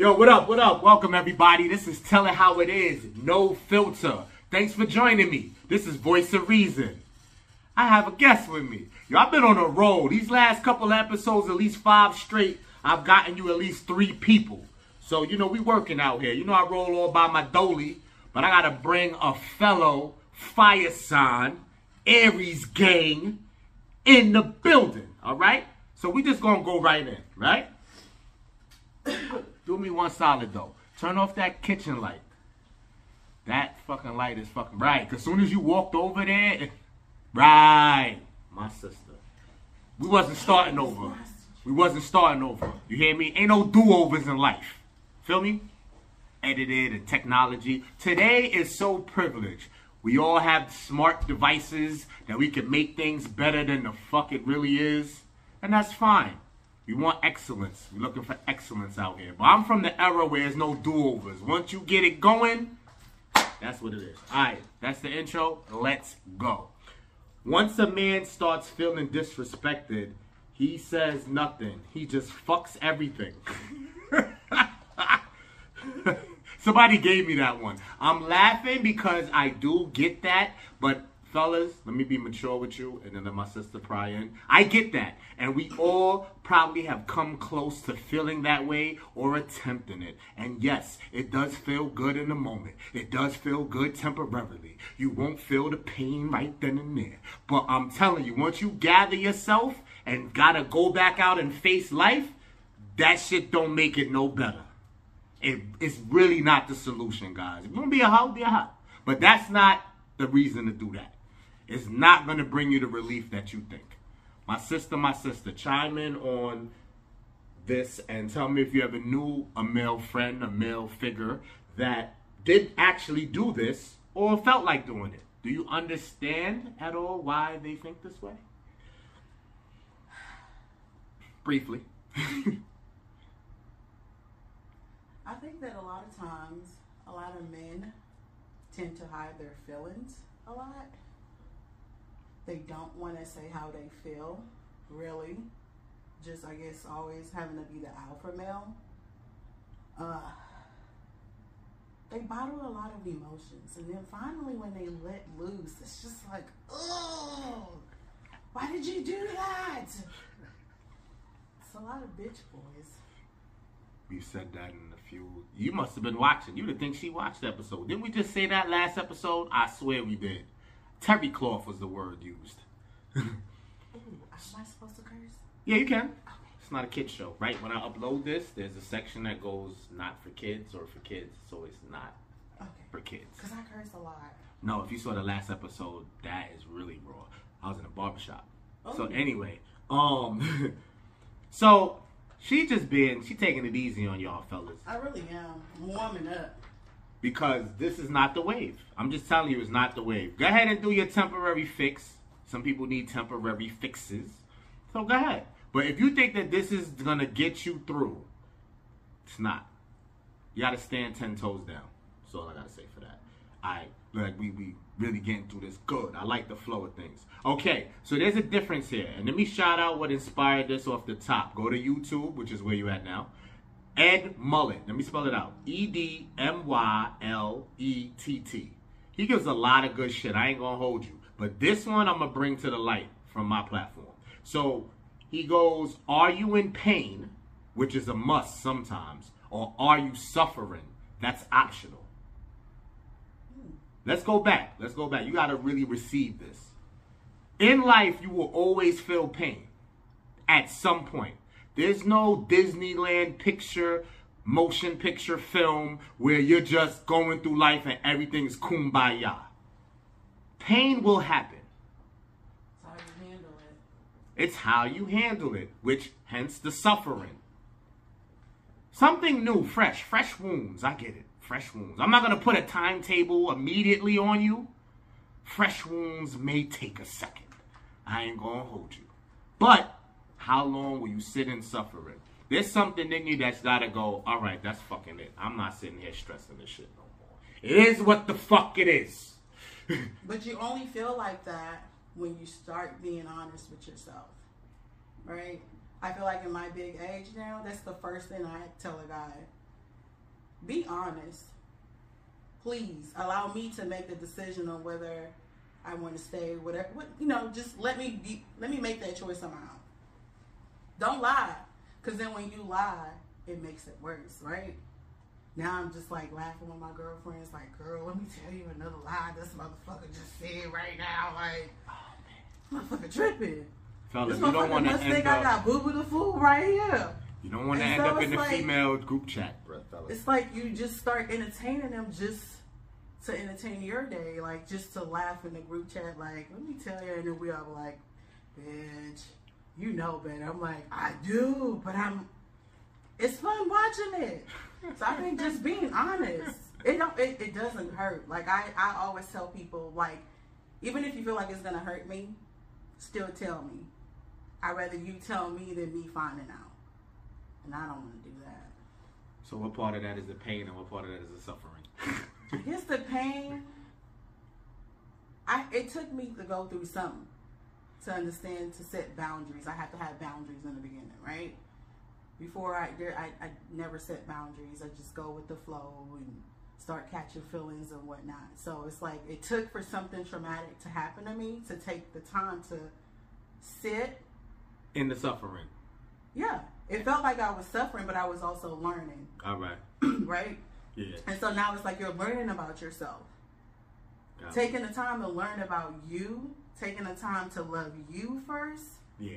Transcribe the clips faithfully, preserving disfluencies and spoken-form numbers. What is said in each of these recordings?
Yo, what up, what up? Welcome, everybody. This is Tell It How It Is, no filter. Thanks for joining me. This is Voice of Reason. I have a guest with me. Yo, I've been on a roll. These last couple episodes, at least five straight, I've gotten you at least three people. So, you know, we working out here. You know I roll all by my dolly, but I gotta bring a fellow fire sign, Aries gang, in the building, all right? So we just gonna go right in, right? Do me one solid, though. Turn off that kitchen light. That fucking light is fucking bright. Because as soon as you walked over there, it, right, my sister. We wasn't starting over. We wasn't starting over. You hear me? Ain't no do-overs in life. Feel me? Edited and technology. Today is so privileged. We all have smart devices that we can make things better than the fuck it really is. And that's fine. We want excellence. We're looking for excellence out here. But I'm from the era where there's no do-overs. Once you get it going, that's what it is. All right, that's the intro. Let's go. Once a man starts feeling disrespected, he says nothing. He just fucks everything. Somebody gave me that one. I'm laughing because I do get that, but fellas, let me be mature with you, and then let my sister pry in. I get that, and we all probably have come close to feeling that way or attempting it. And yes, it does feel good in the moment. It does feel good temporarily. You won't feel the pain right then and there. But I'm telling you, once you gather yourself and gotta go back out and face life, that shit don't make it no better. It, it's really not the solution, guys. If you want to be a hoe, be a hoe. But that's not the reason to do that. It's not going to bring you the relief that you think. My sister, my sister, chime in on this and tell me if you ever knew a male friend, a male figure that did actually do this or felt like doing it. Do you understand at all why they think this way? Briefly. I think that a lot of times, a lot of men tend to hide their feelings a lot. They don't want to say how they feel, really. Just, I guess, always having to be the alpha male. Uh, they bottle a lot of emotions. And then finally, when they let loose, it's just like, oh, why did you do that? It's a lot of bitch boys. We said that in a few. You must have been watching. You would think she watched the episode. Didn't we just say that last episode? I swear we did. Terry cloth was the word used. Ooh, am I supposed to curse? Yeah, you can. Okay. It's not a kid's show, right? When I upload this, there's a section that goes not for kids or for kids, so it's not okay. for kids. Because I curse a lot. No, if you saw the last episode, that is really raw. I was in a barbershop. Oh. So anyway, um, so she just been, she taking it easy on y'all fellas. I really am. I'm warming up. Because this is not the wave. I'm just telling you, it's not the wave. Go ahead and do your temporary fix. Some people need temporary fixes. So go ahead. But if you think that this is going to get you through, it's not. You got to stand ten toes down. That's all I got to say for that. All right. Like, we, we really getting through this good. I like the flow of things. Okay. So there's a difference here. And let me shout out what inspired this off the top. Go to YouTube, which is where you at now. Ed Mullet. Let me spell it out. E D M Y L E T T. He gives a lot of good shit. I ain't going to hold you. But this one I'm going to bring to the light from my platform. So he goes, are you in pain, which is a must sometimes, or are you suffering? That's optional. Let's go back. Let's go back. You got to really receive this. In life, you will always feel pain at some point. There's no Disneyland picture, motion picture film where you're just going through life and everything's kumbaya. Pain will happen. It's how you handle it. It's how you handle it, which hence the suffering. Something new, fresh, fresh wounds. I get it. Fresh wounds. I'm not going to put a timetable immediately on you. Fresh wounds may take a second. I ain't going to hold you. But how long will you sit in suffering? There's something in you that's got to go, all right, that's fucking it. I'm not sitting here stressing this shit no more. It is what the fuck it is. But you only feel like that when you start being honest with yourself, right? I feel like in my big age now, that's the first thing I tell a guy. be honest. Please allow me to make the decision on whether I want to stay. Whatever, what, you know, just let me be. Let me make that choice somehow. Don't lie, because then when you lie, it makes it worse, right? Now I'm just like laughing with my girlfriends, like, girl, let me tell you another lie this motherfucker just said right now, like, oh, man. Motherfucker tripping. Fellas, this you don't want to must end think up, I got boo boo the fool right here. You don't want to end so up in the like, female group chat, bro, fellas. It's like you just start entertaining them just to entertain your day, like just to laugh in the group chat, like, let me tell you, and then we all like, bitch, you know better. I'm like, I do, but I'm, it's fun watching it. So I think just being honest, it don't, it, it doesn't hurt. Like I, I always tell people, like, even if you feel like it's gonna hurt me, still tell me. I'd rather you tell me than me finding out. And I don't want to do that. So what part of that is the pain and what part of that is the suffering? I guess the pain, I it took me to go through something to understand, to set boundaries. I have to have boundaries in the beginning, right? Before I, there, I, I never set boundaries. I just go with the flow and start catching feelings and whatnot. So it's like it took for something traumatic to happen to me to take the time to sit. In the suffering. Yeah. It felt like I was suffering, but I was also learning. All right. Right? Yeah. And so now it's like you're learning about yourself. Got taking the time to learn about you, taking the time to love you first. Yeah.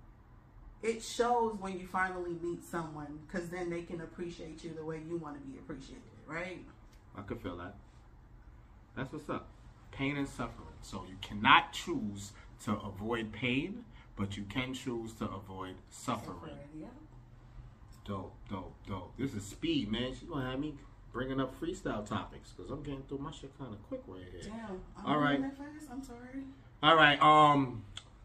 It shows when you finally meet someone, because then they can appreciate you the way you want to be appreciated, right? I could feel that. That's what's up. Pain and suffering. So you cannot choose to avoid pain, but you can choose to avoid suffering. suffering yeah. Dope, dope, dope. This is speed, man. She's going to have me bringing up freestyle topics, because I'm getting through my shit kind of quick right here. Damn. I'm All right. that fast. I'm sorry. All right. Um...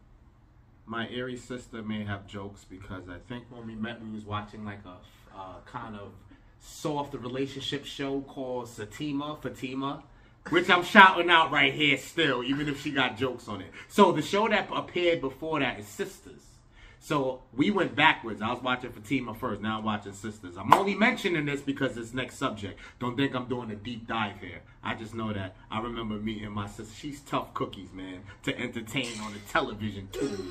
My Aries sister may have jokes, because I think when we met, we was watching like a uh, kind of soft relationship show called Satima, Fatima, which I'm shouting out right here still, even if she got jokes on it. So the show that appeared before that is Sisters. So we went backwards. I was watching Fatima first. Now I'm watching Sisters. I'm only mentioning this because it's next subject. Don't think I'm doing a deep dive here. I just know that I remember meeting my sister. She's tough cookies, man, to entertain on the television tube.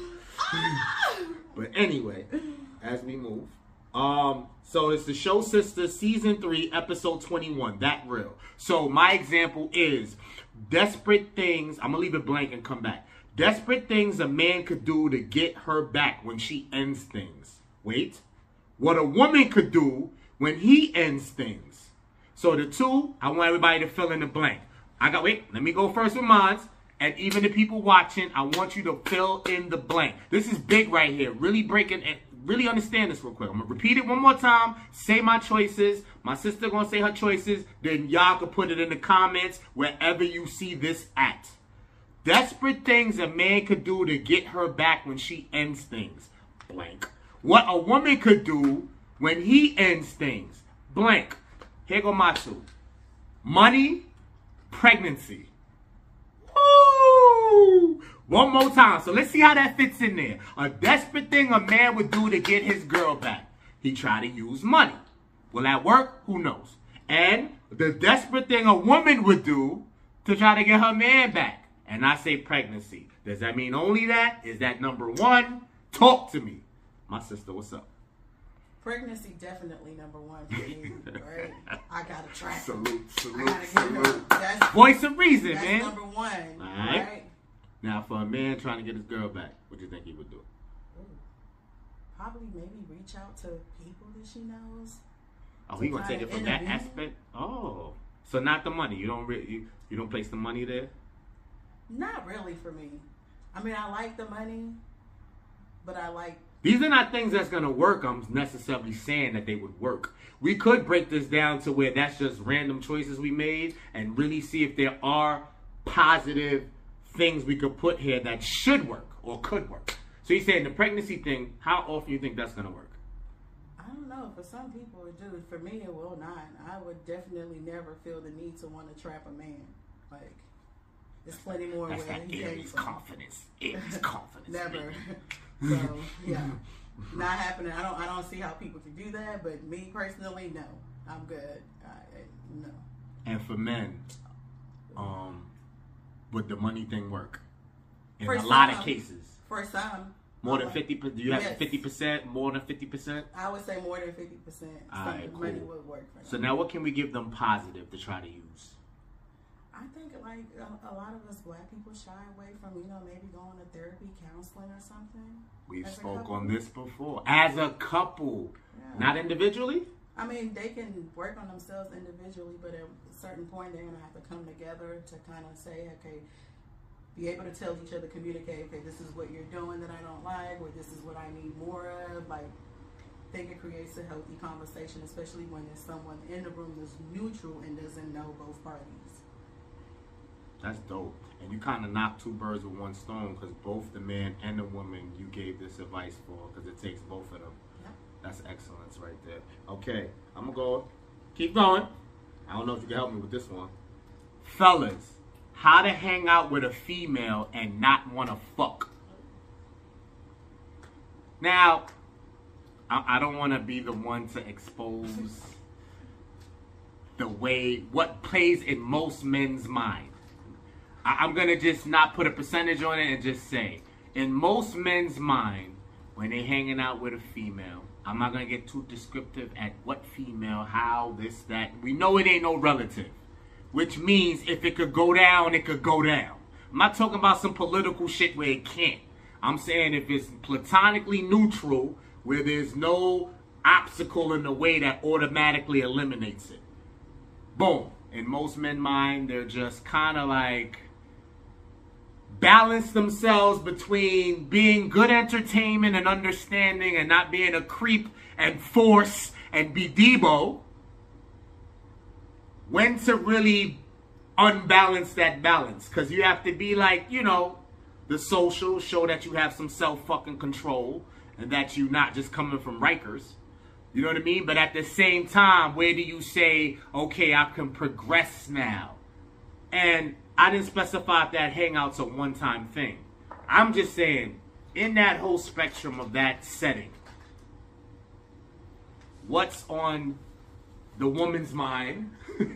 But anyway, as we move, um, so it's the show Sisters, season three, episode twenty-one. That real. So my example is desperate things. I'm gonna leave it blank and come back. Desperate things a man could do to get her back when she ends things. Wait, what a woman could do when he ends things. So the two, I want everybody to fill in the blank. I got wait. Let me go first with mine. And even the people watching, I want you to fill in the blank. This is big right here. Really breaking it. Really understand this real quick. I'm going to repeat it one more time. Say my choices. My sister going to say her choices. Then y'all can put it in the comments wherever you see this at. Desperate things a man could do to get her back when she ends things. Blank. What a woman could do when he ends things. Blank. Here go my two. Money, pregnancy. One more time. So let's see how that fits in there. A desperate thing a man would do to get his girl back. He try to use money. Will that work? Who knows? And the desperate thing a woman would do to try to get her man back. And I say pregnancy. Does that mean only that? Is that number one? Talk to me. My sister, what's up? Pregnancy definitely number one for me, right? I gotta try. Salute, salute, I gotta salute. That's, Voice of reason, that's man. number one. All right. right? Now, for a man trying to get his girl back, what do you think he would do? Ooh. Probably maybe reach out to people that she knows. Oh, he gonna take it from that aspect. Oh, so not the money. You don't re- you, you don't place the money there. Not really for me. I mean, I like the money, but I like. These are not things that's gonna work. I'm necessarily saying that they would work. We could break this down to where that's just random choices we made, and really see if there are positive things we could put here that should work or could work. So you're saying the pregnancy thing, how often you think that's going to work? I don't know. For some people it do. For me it will not. I would definitely never feel the need to want to trap a man. Like, there's plenty more that's where that he came Aries from. confidence. Aries confidence. Never. So yeah, not happening. I don't. I don't see how people can do that. But me personally, no. I'm good. I, I, no. And for men, um, would the money thing work? In For a some, lot of cases. For some. More than fifty percent? Do you have Yes. fifty percent? More than fifty percent? I would say more than fifty percent. All right, Some money cool. would work for them. So now what can we give them positive to try to use? I think like a, a lot of us black people shy away from, you know, maybe going to therapy, counseling or something. We've As a spoke couple. on this before. As a couple. Yeah. Not individually? I mean, they can work on themselves individually, but at a certain point, they're going to have to come together to kind of say, okay, be able to tell each other, communicate, okay, this is what you're doing that I don't like, or this is what I need more of. Like, I think it creates a healthy conversation, especially when there's someone in the room that's neutral and doesn't know both parties. That's dope. And you kind of knocked two birds with one stone because both the man and the woman you gave this advice for because it takes both of them. Yeah. That's excellence right there. Okay, I'm going to go. Keep going. I don't know if you can help me with this one. Fellas, how to hang out with a female and not want to fuck. Now, I, I don't want to be the one to expose the way, what plays in most men's mind. I, I'm going to just not put a percentage on it and just say, in most men's mind, when they're hanging out with a female, I'm not going to get too descriptive at what female, how, this, that. We know it ain't no relative. Which means if it could go down, it could go down. I'm not talking about some political shit where it can't. I'm saying if it's platonically neutral, where there's no obstacle in the way that automatically eliminates it. Boom. In most men's mind, they're just kind of like balance themselves between being good entertainment and understanding and not being a creep and force and be Debo. When to really unbalance that balance. Because you have to be like, you know, the social, show that you have some self-fucking control and that you're not just coming from Rikers. You know what I mean? But at the same time, where do you say, okay, I can progress now? And I didn't specify if that hangout's a one-time thing. I'm just saying, in that whole spectrum of that setting, what's on the woman's mind?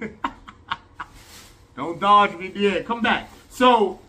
Don't dodge me, yeah, come back. So,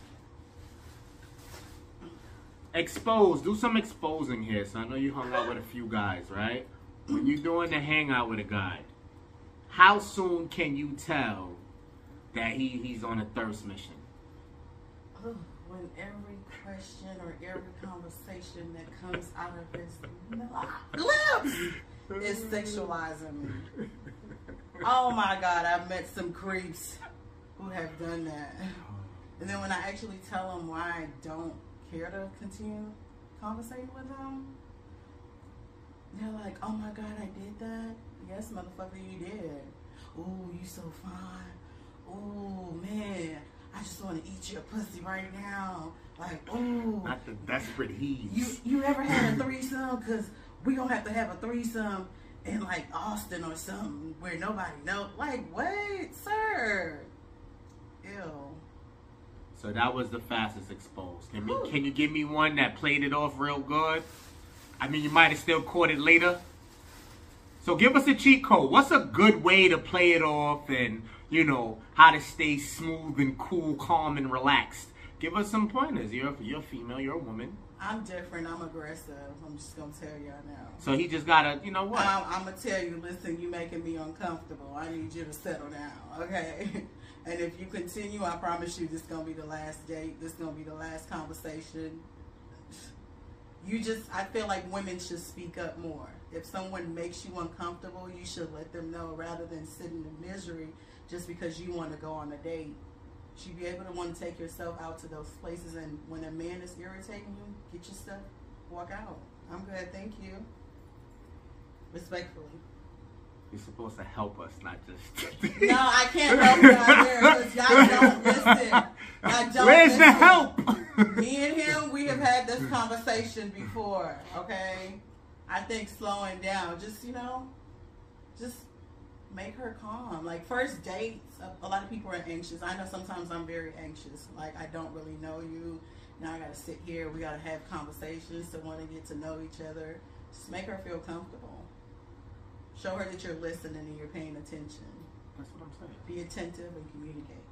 expose, do some exposing here. So I know you hung out with a few guys, right? When you're doing the hangout with a guy, how soon can you tell that he, he's on a thirst mission? Oh, when every question or every conversation that comes out of his lips is sexualizing me. Oh my God, I've met some creeps who have done that. And then when I actually tell them why I don't care to continue conversating with them, they're like, oh my God, I did that? Yes, motherfucker, you did. Ooh, you so fine. Ooh, man, I just want to eat your pussy right now. Like, ooh. Not the desperate he's. You, you ever had a threesome? Because we going to have to have a threesome in like Austin or something where nobody knows. Like, wait, sir. Ew. So that was the fastest exposed. Can, me, can you give me one that played it off real good? I mean, you might have still caught it later. So give us a cheat code. What's a good way to play it off and, you know, how to stay smooth and cool, calm, and relaxed? Give us some pointers. You're, you're a female. You're a woman. I'm different. I'm aggressive. I'm just going to tell y'all now. So he just got to, you know what? I'm, I'm going to tell you, listen, you making me uncomfortable. I need you to settle down, okay? And if you continue, I promise you this is going to be the last date. This is going to be the last conversation. You just, I feel like women should speak up more. If someone makes you uncomfortable, you should let them know rather than sit in the misery just because you want to go on a date. You should be able to want to take yourself out to those places, and when a man is irritating you, get your stuff, walk out. I'm good, thank you. Respectfully. You're supposed to help us, not just... No, I can't help you out here because y'all don't listen. Y'all don't Where's listen. the help? Me and him, we have had this conversation before, okay? I think slowing down, just, you know, just make her calm. Like, first dates, a, a lot of people are anxious. I know sometimes I'm very anxious. Like, I don't really know you. Now I got to sit here. We got to have conversations to want to get to know each other. Just make her feel comfortable. Show her that you're listening and you're paying attention. That's what I'm saying. Be attentive and communicate.